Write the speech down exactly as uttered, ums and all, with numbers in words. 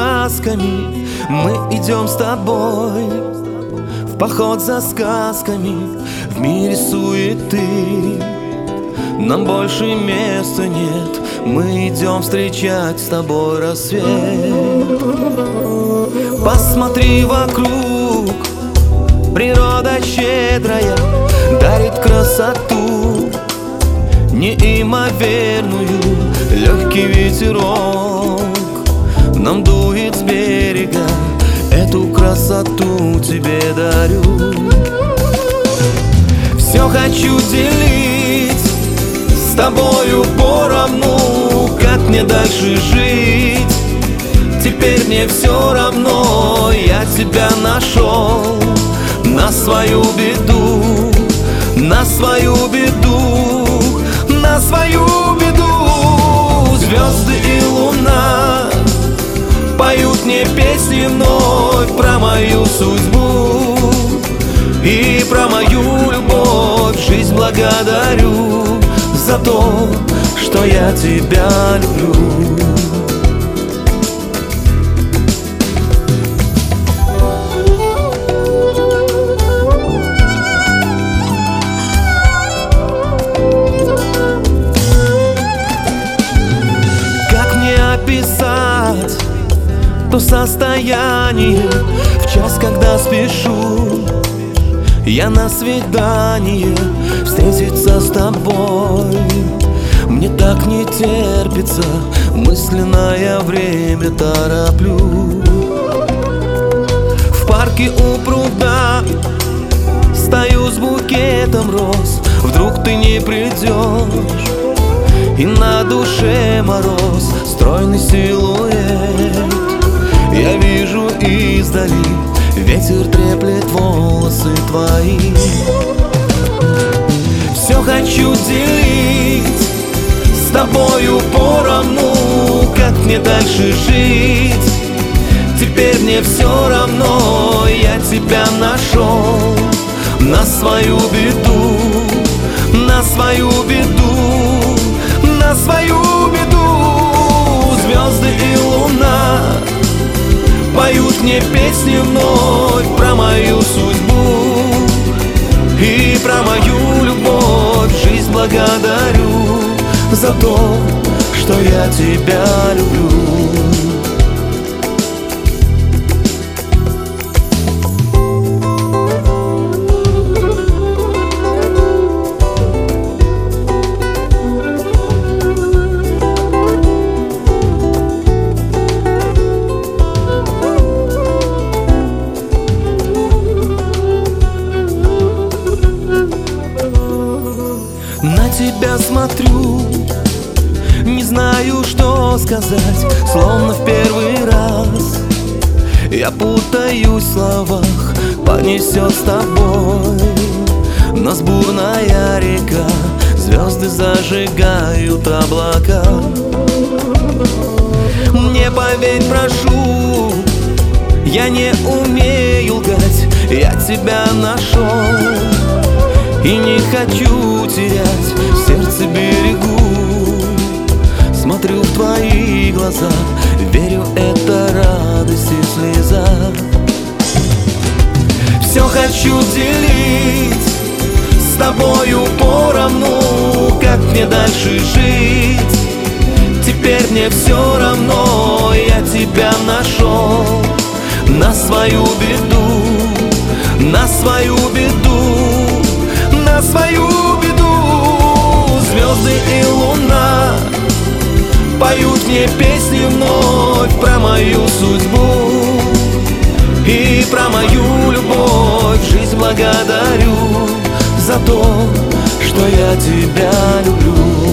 красками мы идем с тобой в поход за сказками в мире суеты. Нам больше места нет, мы идем встречать с тобой рассвет. Посмотри вокруг, природа щедрая дарит красоту неимоверную. Легкий ветерок нам дует с берега, эту красоту тебе дарю. Все хочу делить с тобою поровну, как мне дальше жить. Теперь мне все равно, я тебя нашел на свою беду, на свою беду, на свою беду. Звезды и луна поют мне песни вновь про мою судьбу и про мою любовь. Жизнь благодарю за то, что я тебя люблю. Как мне описать то состояние в час, когда спешу я на свидание встретиться с тобой? Мне так не терпится, мысленное время тороплю. В парке у пруда стою с букетом роз, вдруг ты не придешь, и на душе мороз, стройный силуэт я вижу издали. Ветер треплет волосы твои. Все хочу делить с тобою поровну, как мне дальше жить. Теперь мне все равно, я тебя нашел на свою беду, на свою беду, на свою беду. Звезды и луна поют мне песни вновь про мою судьбу и про мою любовь. Жизнь благодарю за то, что я тебя люблю. На тебя смотрю, не знаю, что сказать, словно в первый раз. Я путаюсь в словах, понесет с тобой нас бурная река, звезды зажигают облака. Мне поверь, прошу, я не умею лгать, я тебя нашел и не хочу терять, в сердце берегу. Смотрю в твои глаза, верю, это радость и слеза. Все хочу делить с тобою поровну, как мне дальше жить. Теперь мне все равно, я тебя нашел на свою беду, на свою беду, на свою беду. Звезды и луна поют мне песни вновь про мою судьбу и про мою любовь. Жизнь благодарю за то, что я тебя люблю.